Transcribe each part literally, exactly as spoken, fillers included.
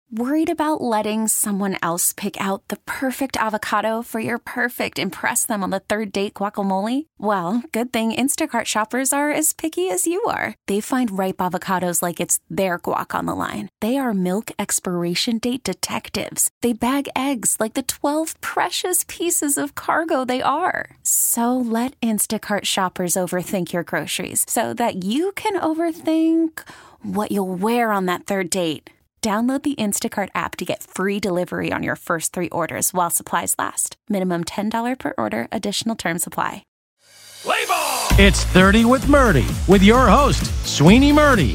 Worried about letting someone else pick out the perfect avocado for your perfect impress them on the third date guacamole? Well, good thing Instacart shoppers are as picky as you are. They find ripe avocados like it's their guac on the line. They are milk expiration date detectives. They bag eggs like the twelve precious pieces of cargo they are. So let Instacart shoppers overthink your groceries so that you can overthink what you'll wear on that third date. Download the Instacart app to get free delivery on your first three orders while supplies last. Minimum ten dollars per order. Additional terms apply. Play ball! It's thirty with Murdy, with your host, Sweeney Murdy.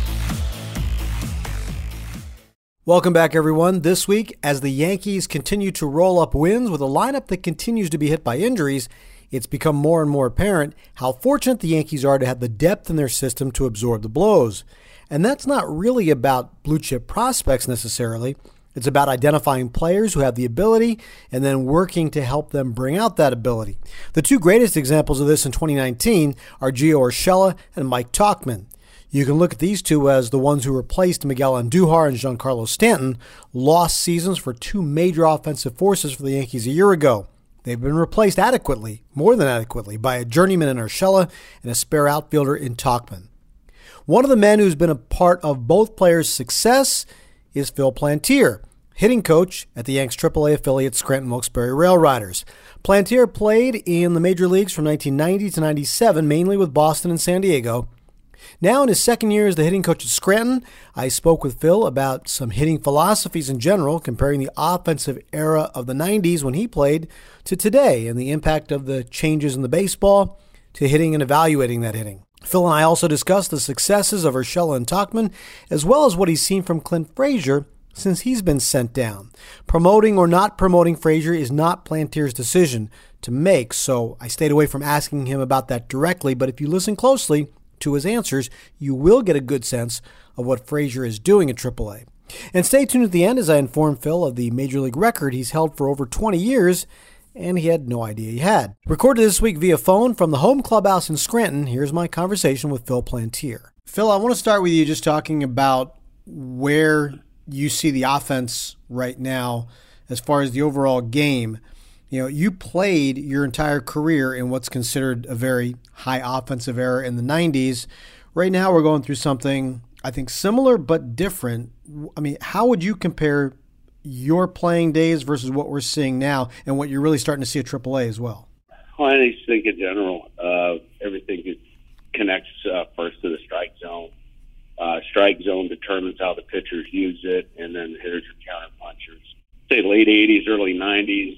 Welcome back, everyone. This week, as the Yankees continue to roll up wins with a lineup that continues to be hit by injuries, it's become more and more apparent how fortunate the Yankees are to have the depth in their system to absorb the blows. And that's not really about blue chip prospects necessarily. It's about identifying players who have the ability and then working to help them bring out that ability. The two greatest examples of this in twenty nineteen are Gio Urshela and Mike Tauchman. You can look at these two as the ones who replaced Miguel Andujar and Giancarlo Stanton, lost seasons for two major offensive forces for the Yankees a year ago. They've been replaced adequately, more than adequately, by a journeyman in Urshela and a spare outfielder in Tauchman. One of the men who's been a part of both players' success is Phil Plantier, hitting coach at the Yanks triple A affiliate Scranton Wilkes-Barre Rail Riders. Plantier played in the major leagues from nineteen ninety to ninety-seven, mainly with Boston and San Diego. Now in his second year as the hitting coach at Scranton, I spoke with Phil about some hitting philosophies in general, comparing the offensive era of the nineties when he played to today and the impact of the changes in the baseball to hitting and evaluating that hitting. Phil and I also discussed the successes of Urshela and Tauchman, as well as what he's seen from Clint Frazier since he's been sent down. Promoting or not promoting Frazier is not Plantier's decision to make, so I stayed away from asking him about that directly, but if you listen closely to his answers, you will get a good sense of what Frazier is doing at triple A. And stay tuned at the end as I inform Phil of the Major League record he's held for over twenty years, and he had no idea he had. Recorded this week via phone from the home clubhouse in Scranton, here's my conversation with Phil Plantier. Phil, I want to start with you just talking about where you see the offense right now as far as the overall game. You know, you played your entire career in what's considered a very high offensive era in the nineties. Right now we're going through something, I think, similar but different. I mean, how would you compare your playing days versus what we're seeing now and what you're really starting to see at triple A as well? Well, I just think in general, uh, everything connects uh, first to the strike zone. Uh, strike zone determines how the pitchers use it, and then the hitters are counter punchers. Say late eighties, early nineties,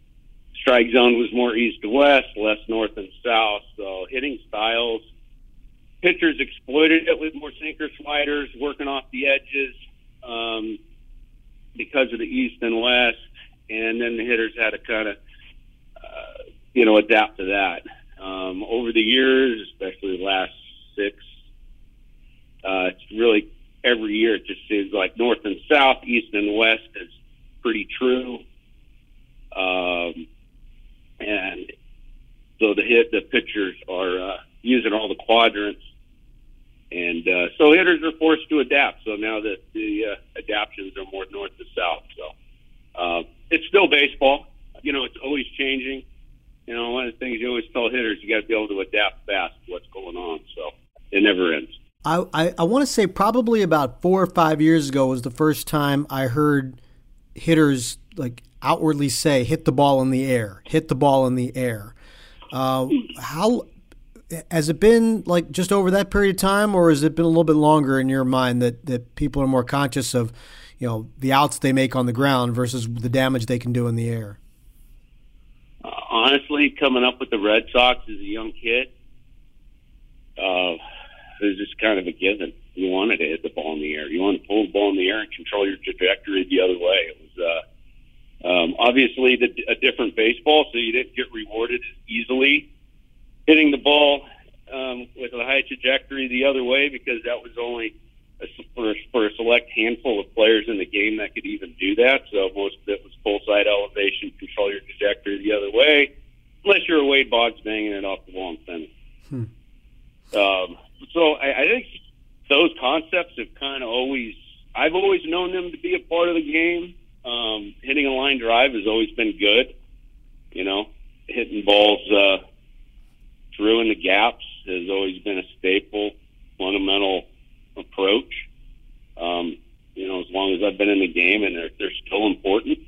strike zone was more east to west, less north and south. So hitting styles, pitchers exploited it with more sinker sliders, working off the edges. Um, because of the east and west, and then the hitters had to kind of, uh, you know, adapt to that. Um, over the years, especially the last six, uh, it's really every year it just seems like north and south, east and west is pretty true. Um, and so the hit, the pitchers are uh, using all the quadrants. And uh, so hitters are forced to adapt. So now that the uh, adaptions are more north to south. So uh, it's still baseball. You know, it's always changing. You know, one of the things you always tell hitters, you got to be able to adapt fast to what's going on. So it never ends. I, I, I want to say probably about four or five years ago was the first time I heard hitters like outwardly say, hit the ball in the air, hit the ball in the air. Uh, how... Has it been like just over that period of time, or has it been a little bit longer in your mind that, that people are more conscious of, you know, the outs they make on the ground versus the damage they can do in the air? Uh, honestly, coming up with the Red Sox as a young kid, uh, it was just kind of a given. You wanted to hit the ball in the air. You wanted to pull the ball in the air and control your trajectory the other way. It was uh, um, obviously the, a different baseball, so you didn't get rewarded as easily hitting the ball um, with a high trajectory the other way, because that was only a, for, for a select handful of players in the game that could even do that. So most of it was full side elevation, control your trajectory the other way, unless you're a Wade Boggs banging it off the wall and center. Hmm. Um, so I, I think those concepts have kind of always, I've always known them to be a part part of the game. Um, hitting a line drive has always been good. You know, hitting balls uh, through in the gaps has always been a staple, fundamental approach. Um, you know, as long as I've been in the game, and they're, they're still important.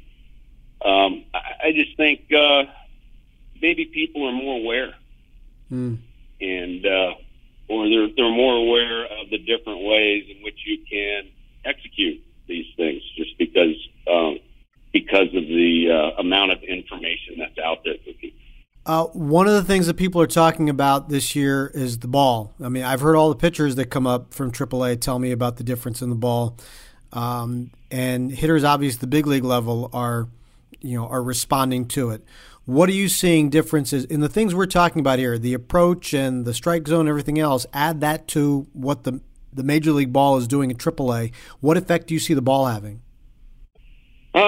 Um, I, I just think uh, maybe people are more aware, mm. and uh, or they're they're more aware of the different ways in which you can execute these things, just because um, because of the uh, amount of information that's out there for people. Uh, one of the things that people are talking about this year is the ball. I mean, I've heard all the pitchers that come up from triple A tell me about the difference in the ball, um, and hitters, obviously, the big league level are, you know, are responding to it. What are you seeing differences in the things we're talking about here, the approach and the strike zone, and everything else? Add that to what the the major league ball is doing at triple A. What effect do you see the ball having? Uh,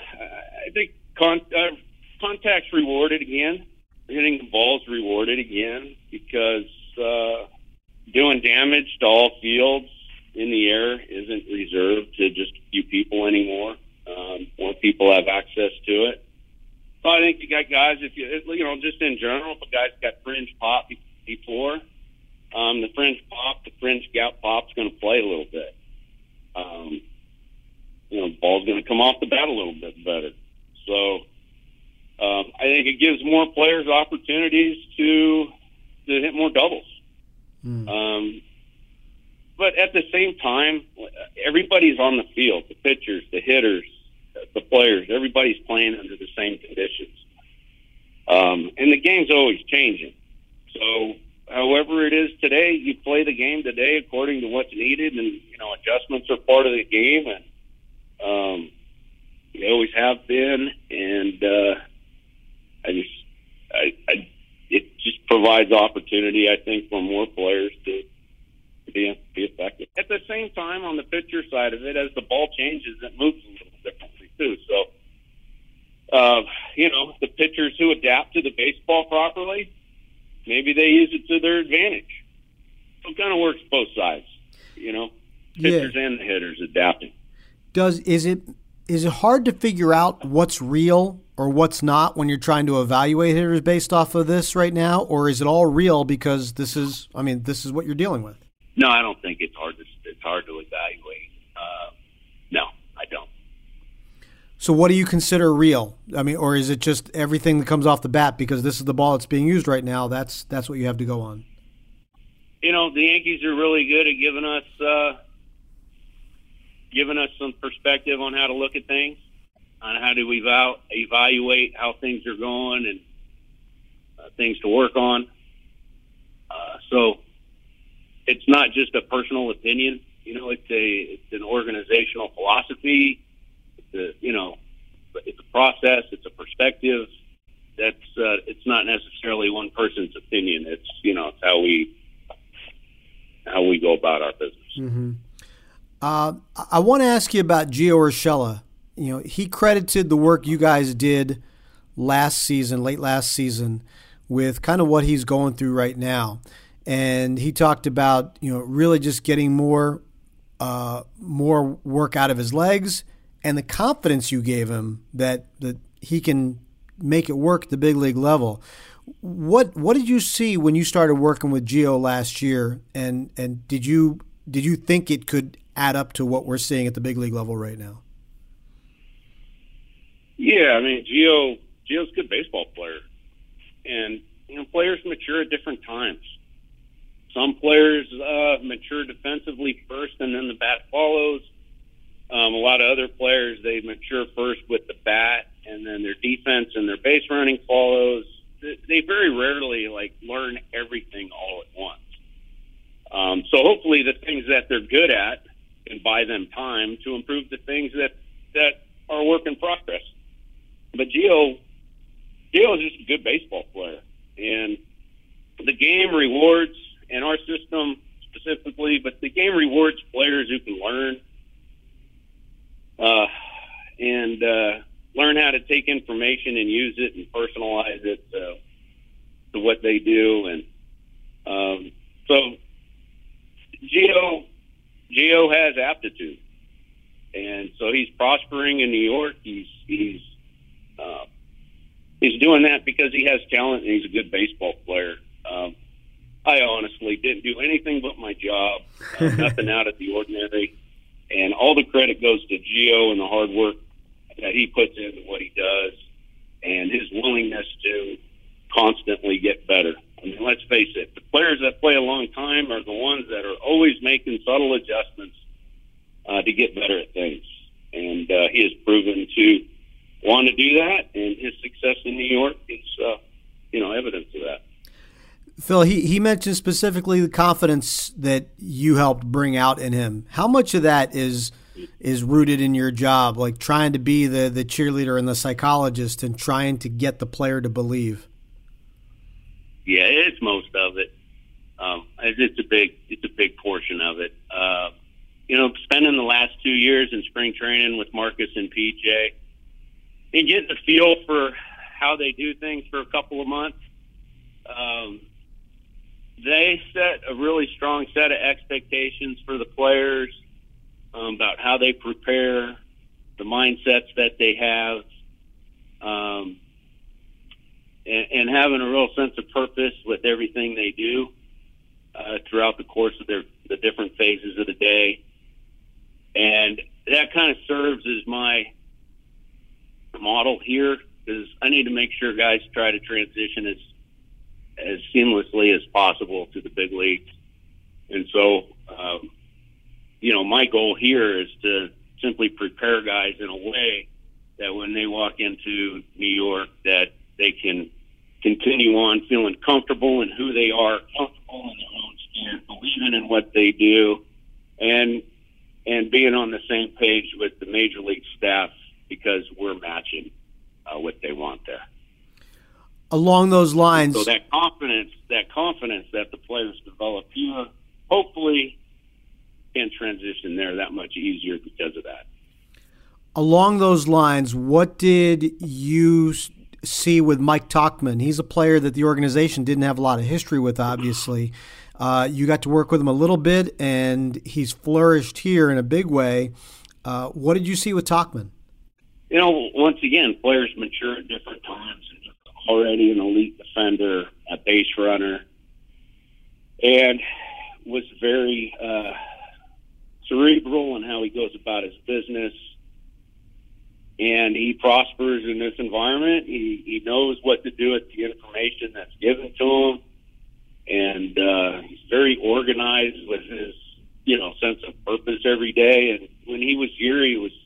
I think con- uh, contact's rewarded again. Hitting the ball's rewarded again because uh, doing damage to all fields in the air isn't reserved to just a few people anymore. Um, more people have access to it. So I think you got guys, if you, you know, just in general, if a guy's got fringe pop before, um, the fringe pop, the fringe gap pop's going to play a little bit. Um, you know, the ball's going to come off the bat a little bit better. So um, I think it gives more players opportunities to to hit more doubles. Mm. Um, but at the same time, everybody's on the field, the pitchers, the hitters, the players, everybody's playing under the same conditions. Um, and the game's always changing. So however it is today, you play the game today according to what's needed, and, you know, adjustments are part of the game, and um, they always have been. And uh, I just, I, I, it just provides opportunity, I think, for more players to be, be effective. At the same time, on the pitcher side of it, as the ball changes, it moves a little differently too. So, uh, you know, the pitchers who adapt to the baseball properly, maybe they use it to their advantage. So it kind of works both sides, you know, pitchers yeah. and the hitters adapting. Does is it is it hard to figure out what's real or what's not when you're trying to evaluate hitters based off of this right now, or is it all real because this is, I mean, this is what you're dealing with? No, I don't think it's hard to it's hard to evaluate. Uh, no, I don't. So what do you consider real? I mean, or is it just everything that comes off the bat because this is the ball that's being used right now? That's that's what you have to go on. You know, the Yankees are really good at giving us uh, giving us some perspective on how to look at things, on how to eval- evaluate how things are going and uh, things to work on. Uh, so it's not just a personal opinion. You know, it's a it's an organizational philosophy. It's a, you know, it's a process. It's a perspective. That's uh, it's not necessarily one person's opinion. It's, you know, it's how we how we go about our business. Mm-hmm. Uh, I want to ask you about Gio Urshela. You know, he credited the work you guys did last season, late last season, with kind of what he's going through right now. And he talked about, you know, really just getting more uh, more work out of his legs and the confidence you gave him that, that he can make it work at the big league level. What what did you see when you started working with Gio last year, and, and did you did you think it could add up to what we're seeing at the big league level right now? Yeah, I mean, Gio Gio's a good baseball player, and, you know, players mature at different times. Some players uh, mature defensively first, and then the bat follows. Um, a lot of other players, they mature first with the bat, and then their defense and their base running follows. They very rarely, like, learn everything all at once. Um, so hopefully the things that they're good at can buy them time to improve the things that, that are work in progress. But Gio, Gio is just a good baseball player, and the game rewards, and our system specifically, but the game rewards players who can learn uh, and uh, learn how to take information and use it and personalize it uh, to what they do. And um, so Gio, Gio has aptitude, And so he's prospering in New York. He's he's uh, he's doing that because he has talent and he's a good baseball player. Um, I honestly didn't do anything but my job, uh, nothing out of the ordinary. And all the credit goes to Gio and the hard work that he puts into what he does and his willingness to constantly get better. I mean, let's face it, the players that play a long time are the ones that are always making subtle adjustments uh, to get better at things. And uh, he has proven to want to do that, and his success in New York is, uh, you know, evidence of that. Phil, he, he mentioned specifically the confidence that you helped bring out in him. How much of that is is rooted in your job, like trying to be the, the cheerleader and the psychologist and trying to get the player to believe? Yeah, it's most of it. Um, it's a big, it's a big portion of it. Uh, you know, spending the last two years in spring training with Marcus and P J and getting a feel for how they do things for a couple of months. Um, they set a really strong set of expectations for the players um, about how they prepare, the mindsets that they have. Um, And, and having a real sense of purpose with everything they do uh, throughout the course of their the different phases of the day. And that kind of serves as my model here, because I need to make sure guys try to transition as as seamlessly as possible to the big leagues. And so, um, you know, my goal here is to simply prepare guys in a way that when they walk into New York, that they can continue on feeling comfortable in who they are, comfortable in their own skin, believing in what they do, and and being on the same page with the major league staff, because we're matching uh, what they want there. Along those lines, so that confidence, that confidence that the players develop here, hopefully, can transition there that much easier because of that. Along those lines, what did you see with Mike Tauchman? He's a player that the organization didn't have a lot of history with, obviously. Uh, you got to work with him a little bit, and he's flourished here in a big way. Uh, what did you see with Tauchman? You know, once again, players mature at different times. Already an elite defender, a base runner, and was very uh, cerebral in how he goes about his business. And he prospers in this environment. He, he knows what to do with the information that's given to him. And uh, he's very organized with his, you know, sense of purpose every day. And when he was here, he was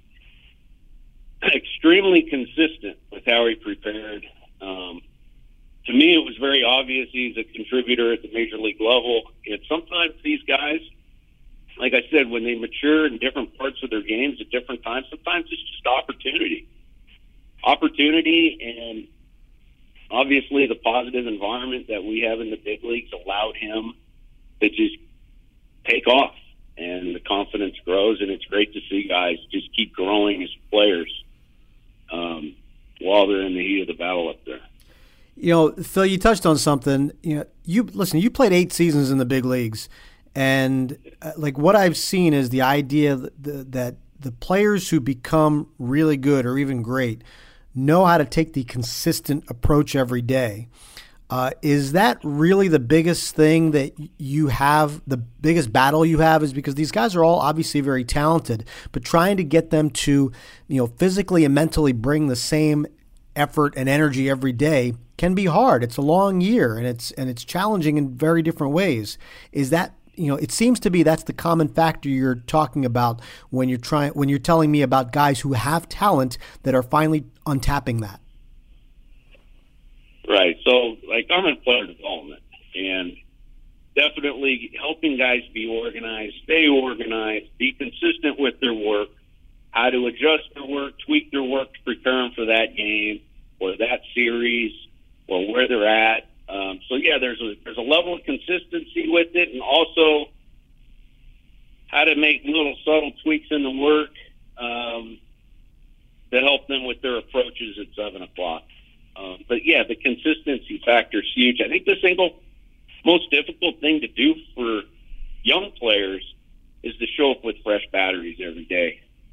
extremely consistent with how he prepared. Um, to me, it was very obvious he's a contributor at the major league level. And sometimes these guys, like I said, when they mature in different parts of their games at different times, sometimes it's just opportunity. Opportunity, and obviously the positive environment that we have in the big leagues allowed him to just take off, and the confidence grows, and it's great to see guys just keep growing as players um, while they're in the heat of the battle up there. You know, Phil, you touched on something. You know, you listen. You played eight seasons in the big leagues. And uh, like what I've seen is the idea that the, that the players who become really good or even great know how to take the consistent approach every day. Uh, is that really the biggest thing that you have, the biggest battle you have, is because these guys are all obviously very talented, but trying to get them to, you know, physically and mentally bring the same effort and energy every day can be hard. It's a long year, and it's and it's challenging in very different ways. Is that, you know, it seems to be that's the common factor you're talking about when you're trying when you're telling me about guys who have talent that are finally untapping that. Right. So, like, I'm in player development, and definitely helping guys be organized, stay organized, be consistent with their work, how to adjust their work, tweak their work to prepare them for that game or that series or where they're at. Um, so, yeah, there's a, there's a level of consistency with it, and also how to make little subtle tweaks in the work um, to help them with their approaches at seven o'clock. Um, but, yeah, the consistency factor is huge. I think the single most difficult thing to do for young players is to show up with fresh batteries every day.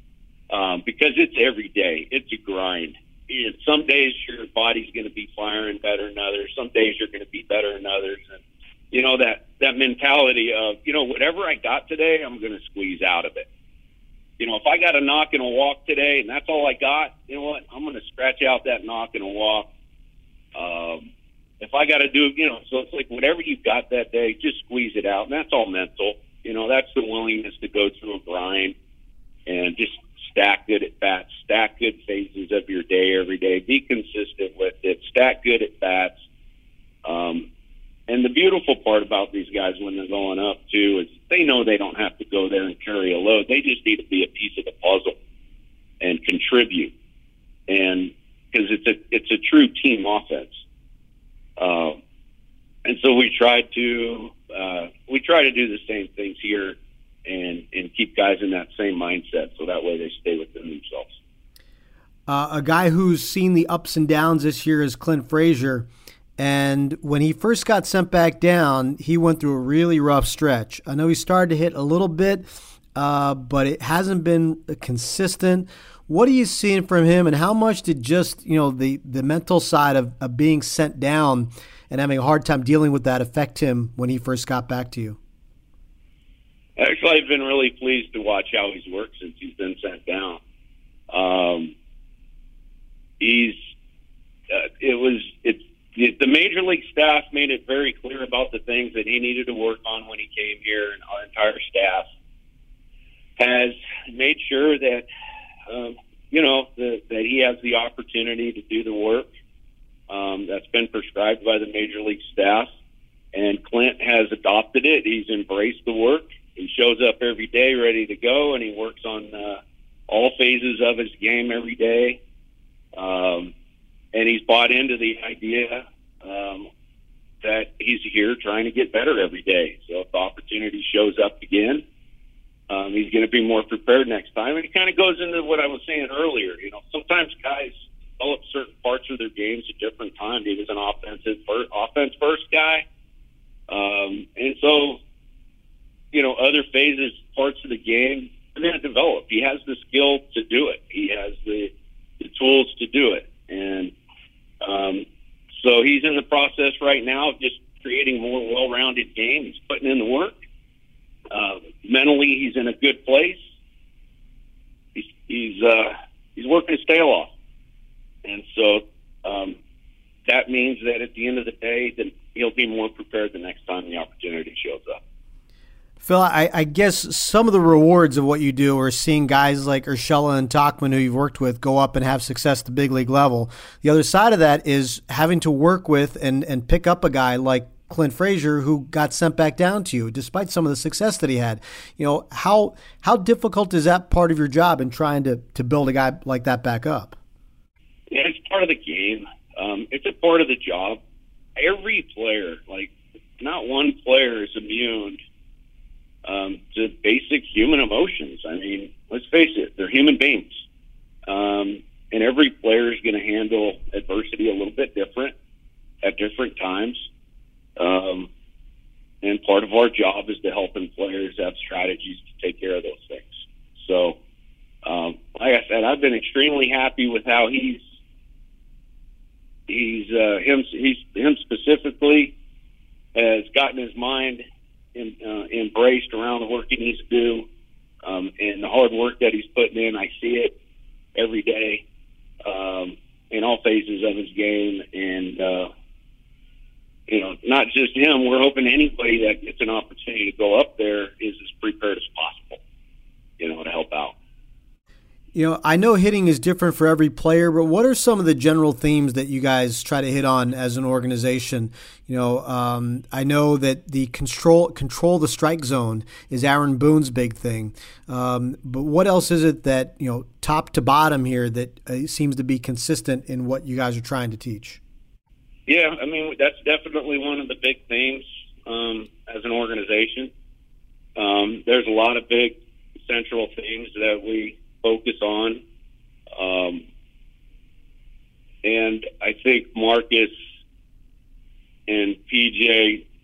um, because it's every day. It's a grind. And some days your body's going to be firing better than others. Some days you're going to be better than others. And, you know, that, that mentality of, you know, whatever I got today, I'm going to squeeze out of it. You know, if I got a knock and a walk today and that's all I got, you know what, I'm going to scratch out that knock and a walk. Um, if I got to do, you know, so it's like whatever you've got that day, just squeeze it out. And that's all mental. You know, that's the willingness to go through a grind and just stack good at bats, stack good phases of your day every day, be consistent with it, stack good at bats. Um, And the beautiful part about these guys when they're going up, too, is they know they don't have to go there and carry a load. They just need to be a piece of the puzzle and contribute. And because it's a it's a true team offense. Uh, and so we try to uh, we try to do the same things here and, and keep guys in that same mindset so that way they stay within themselves. Uh, a guy who's seen the ups and downs this year is Clint Frazier. And when he first got sent back down, he went through a really rough stretch. I know he started to hit a little bit, uh, but it hasn't been consistent. What are you seeing from him, and how much did just, you know, the, the mental side of, of being sent down and having a hard time dealing with that affect him when he first got back to you? Actually, I've been really pleased to watch how he's worked since he's been sent down. Um, he's uh, it was it's. The major league staff made it very clear about the things that he needed to work on when he came here, and our entire staff has made sure that, um, you know, the, that he has the opportunity to do the work um, that's been prescribed by the major league staff. And Clint has adopted it. He's embraced the work. He shows up every day ready to go, and he works on uh, all phases of his game every day. Um, And he's bought into the idea um, that he's here trying to get better every day. So if the opportunity shows up again, um, he's going to be more prepared next time. And it kind of goes into what I was saying earlier. You know, sometimes guys develop certain parts of their games at different times. He was an offensive first, offense first guy. Um, and so, you know, other phases, parts of the game, are going to develop. He has the skill to do it. He has the, the tools to do it. And um, so he's in the process right now of just creating a more well-rounded game. He's putting in the work. Uh, mentally, he's in a good place. He's he's, uh, he's working his tail off. And so um, that means that at the end of the day, then he'll be more prepared the next time the opportunity shows up. Phil, I, I guess some of the rewards of what you do are seeing guys like Urshela and Tauchman, who you've worked with, go up and have success at the big league level. The other side of that is having to work with and, and pick up a guy like Clint Frazier, who got sent back down to you, despite some of the success that he had. You know, how how difficult is that part of your job in trying to, to build a guy like that back up? Yeah, it's part of the game. Um, it's a part of the job. Every player, like, not one player is immune Um, to basic human emotions. I mean, let's face it, they're human beings. Um, and every player is going to handle adversity a little bit different at different times. Um, and part of our job is to helping players have strategies to take care of those things. So, um, like I said, I've been extremely happy with how he's, he's, uh, him, he's, him specifically has gotten his mind In, uh, embraced around the work he needs to do, um, and the hard work that he's putting in. I see it every day um, in all phases of his game, and uh, you know, not just him. We're hoping anybody that gets an opportunity to go up there is as prepared as possible, you know, to help out. You know, I know hitting is different for every player, but what are some of the general themes that you guys try to hit on as an organization? You know, um, I know that the control control the strike zone is Aaron Boone's big thing. Um, but what else is it that, you know, top to bottom here that uh, seems to be consistent in what you guys are trying to teach? Yeah, I mean, that's definitely one of the big themes um, as an organization. Um, there's a lot of big central themes that we focus on. Um, and I think Marcus and P J,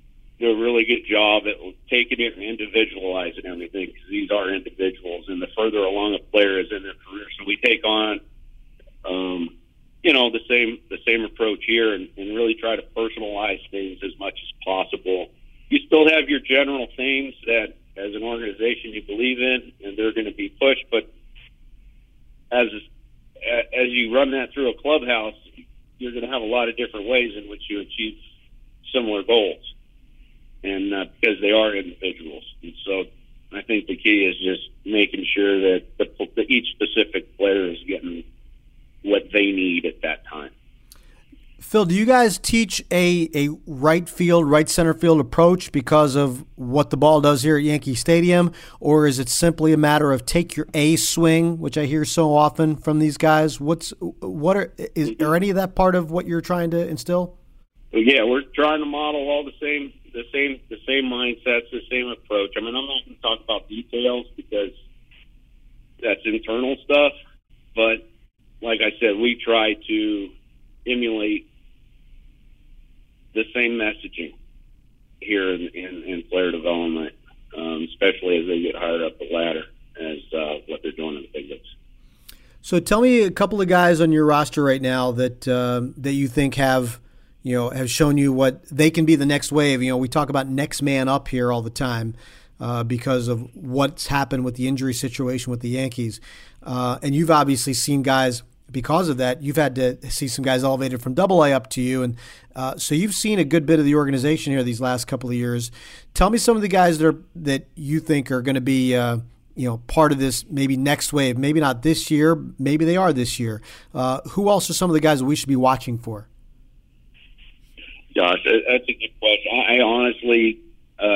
do a really good job at taking it and individualizing everything, because these are individuals, and the further along a player is in their career. So we take on, um, you know, the same the same approach here, and, and really try to personalize things as much as possible. You still have your general themes that, as an organization, you believe in, and they're going to be pushed. But as as you run that through a clubhouse, you're going to have a lot of different ways in which you achieve similar goals, and uh, because they are individuals. And so I think the key is just making sure that the, that each specific player is getting what they need at that time. Phil, do you guys teach a, a right field, right center field approach because of what the ball does here at Yankee Stadium, or is it simply a matter of take your A swing, which I hear so often from these guys? What's what are is are any of that part of what you're trying to instill? Yeah, we're trying to model all the same, the same, the same mindsets, the same approach. I mean, I'm not going to talk about details because that's internal stuff, but like I said, we try to emulate the same messaging here in, in, in player development, um, especially as they get higher up the ladder, as uh, what they're doing in the big leagues. So, tell me a couple of guys on your roster right now that um, that you think have, you know, have shown you what they can be the next wave. You know, we talk about next man up here all the time uh, because of what's happened with the injury situation with the Yankees, uh, and you've obviously seen guys. Because of that, you've had to see some guys elevated from Double A up to you, and uh, so you've seen a good bit of the organization here these last couple of years. Tell me some of the guys that are that you think are going to be, uh, you know, part of this maybe next wave. Maybe not this year, maybe they are this year. Uh, who else are some of the guys that we should be watching for? Josh, that's a good question. I honestly, uh,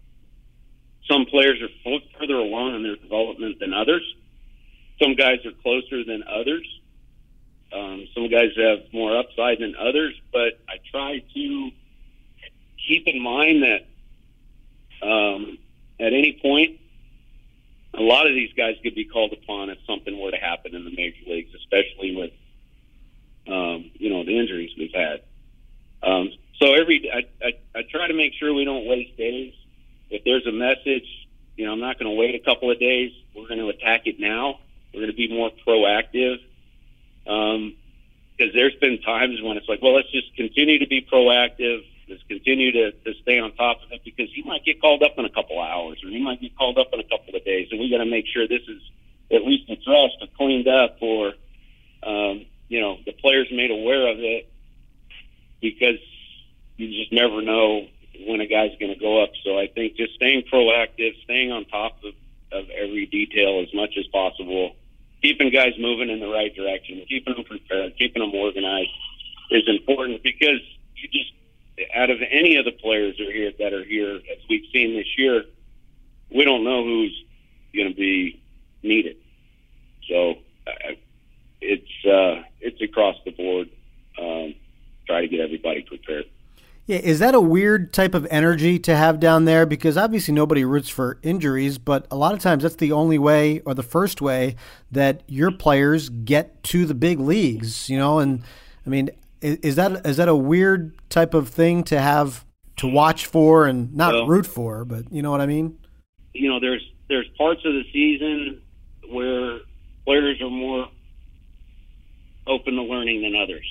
some players are further along in their development than others. Some guys are closer than others. Um, some guys have more upside than others, but I try to keep in mind that um, at any point, a lot of these guys could be called upon if something were to happen in the major leagues, especially with, um, you know, the injuries we've had. Um, so every I, I, I try to make sure we don't waste days. If there's a message, you know, I'm not going to wait a couple of days. We're going to attack it now. We're going to be more proactive. Um, because there's been times when it's like, well, let's just continue to be proactive. Let's continue to, to stay on top of it, because he might get called up in a couple of hours, or he might get called up in a couple of days, and we got to make sure this is at least addressed or cleaned up, or um, you know, the players made aware of it, because you just never know when a guy's going to go up. So I think just staying proactive, staying on top of, of every detail as much as possible, keeping guys moving in the right direction, keeping them prepared, keeping them organized is important, because you just, out of any of the players that are here, that are here, as we've seen this year, we don't know who's going to be needed. So uh, it's uh, it's across the board. Um, try to get everybody prepared. Yeah, is that a weird type of energy to have down there? Because obviously nobody roots for injuries, but a lot of times that's the only way, or the first way, that your players get to the big leagues, you know? And I mean, is that is that a weird type of thing to have to watch for and not well, root for, but you know what I mean? You know, there's there's parts of the season where players are more open to learning than others.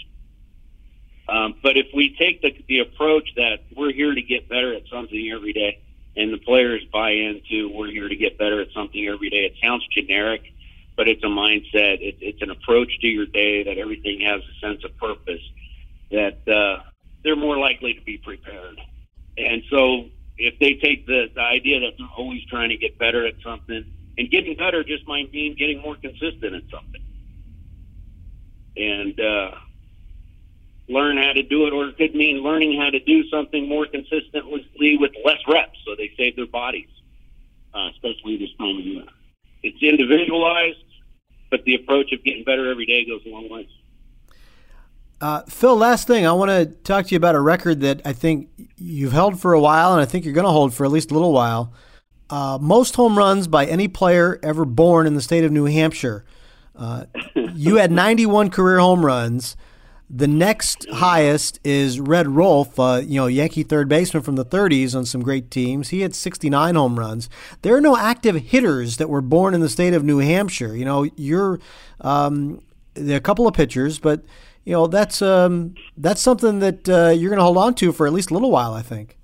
Um, but if we take the, the approach that we're here to get better at something every day, and the players buy into we're here to get better at something every day, it sounds generic, but it's a mindset. It, it's an approach to your day that everything has a sense of purpose, that uh, they're more likely to be prepared. And so if they take the, the idea that they're always trying to get better at something, and getting better just might mean getting more consistent at something. And, uh, learn how to do it, or it could mean learning how to do something more consistently with less reps, so they save their bodies, uh, especially this time of year. It's individualized, but the approach of getting better every day goes a long way. Uh, Phil, last thing, I want to talk to you about a record that I think you've held for a while, and I think you're going to hold for at least a little while. Uh, most home runs by any player ever born in the state of New Hampshire. Uh, you had ninety-one career home runs. The next highest is Red Rolfe, uh, you know, Yankee third baseman from the thirties on some great teams. He had sixty-nine home runs. There are no active hitters that were born in the state of New Hampshire. You know, you're um, there are a couple of pitchers, but you know that's um, that's something that uh, you're going to hold on to for at least a little while, I think.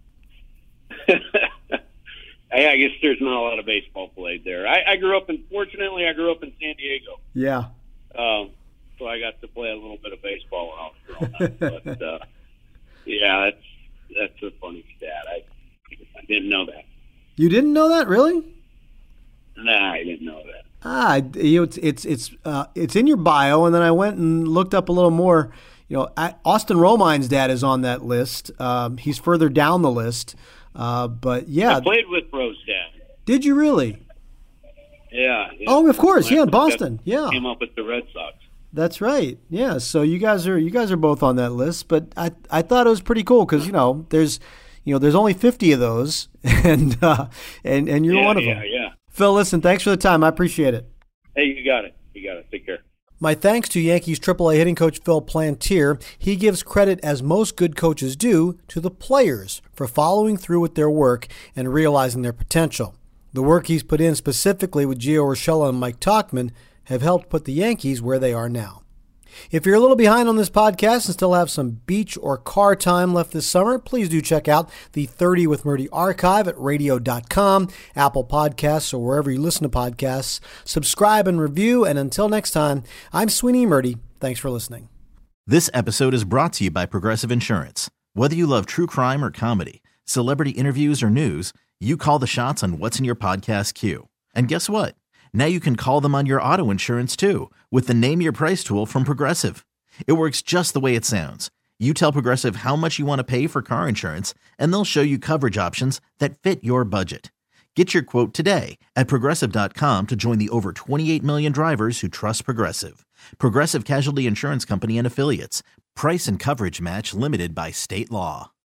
I guess there's not a lot of baseball played there. I, I grew up in, fortunately, I grew up in San Diego. Yeah. Um, so I got to play a little bit of baseball when I was growing up. But, uh, yeah, that's that's a funny stat. I, I didn't know that. You didn't know that, really? Nah, I didn't know that. Ah, you know, it's it's it's uh, it's in your bio, and then I went and looked up a little more. You know, I, Austin Romine's dad is on that list. Um, he's further down the list. Uh, but yeah, I played with Ro's dad. Did you really? Yeah. yeah. Oh, of course. When yeah, I in Boston. got, yeah. Came up with the Red Sox. That's right. Yeah. So you guys are you guys are both on that list. But I I thought it was pretty cool because you know there's you know there's only fifty of those, and uh, and and you're yeah, one of yeah, them. Yeah. Phil, listen. Thanks for the time. I appreciate it. Hey, you got it. You got it. Take care. My thanks to Yankees triple A hitting coach Phil Plantier. He gives credit, as most good coaches do, to the players for following through with their work and realizing their potential. The work he's put in specifically with Gio Urshela and Mike Tauchman have helped put the Yankees where they are now. If you're a little behind on this podcast and still have some beach or car time left this summer, please do check out the thirty with Murdy archive at radio dot com, Apple Podcasts, or wherever you listen to podcasts. Subscribe and review, and until next time, I'm Sweeney Murdy. Thanks for listening. This episode is brought to you by Progressive Insurance. Whether you love true crime or comedy, celebrity interviews or news, you call the shots on what's in your podcast queue. And guess what? Now you can call them on your auto insurance too with the Name Your Price tool from Progressive. It works just the way it sounds. You tell Progressive how much you want to pay for car insurance, and they'll show you coverage options that fit your budget. Get your quote today at Progressive dot com to join the over twenty-eight million drivers who trust Progressive. Progressive Casualty Insurance Company and Affiliates. Price and coverage match limited by state law.